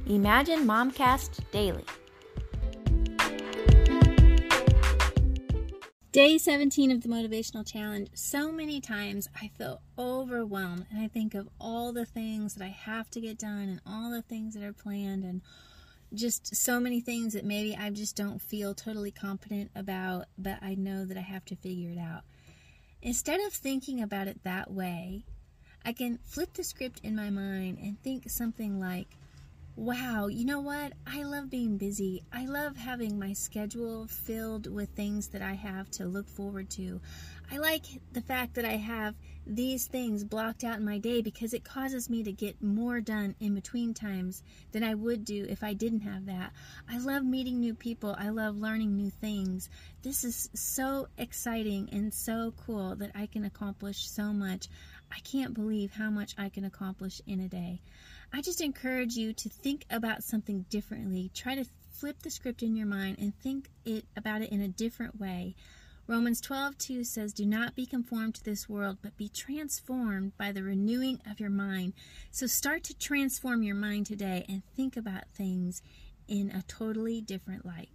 Imagine Momcast Daily. Day 17 of the Motivational Challenge. So many times I feel overwhelmed and I think of all the things that I have to get done and all the things that are planned and just so many things that maybe I just don't feel totally confident about, but I know that I have to figure it out. Instead of thinking about it that way, I can flip the script in my mind and think something like, wow, you know what? I love being busy. I love having my schedule filled with things that I have to look forward to. I like the fact that I have these things blocked out in my day because it causes me to get more done in between times than I would do if I didn't have that. I love meeting new people. I love learning new things. This is so exciting and so cool that I can accomplish so much. I can't believe how much I can accomplish in a day. I just encourage you to think about something differently. Try to flip the script in your mind and think about it in a different way. Romans 12:2 says, "Do not be conformed to this world, but be transformed by the renewing of your mind." So start to transform your mind today and think about things in a totally different light.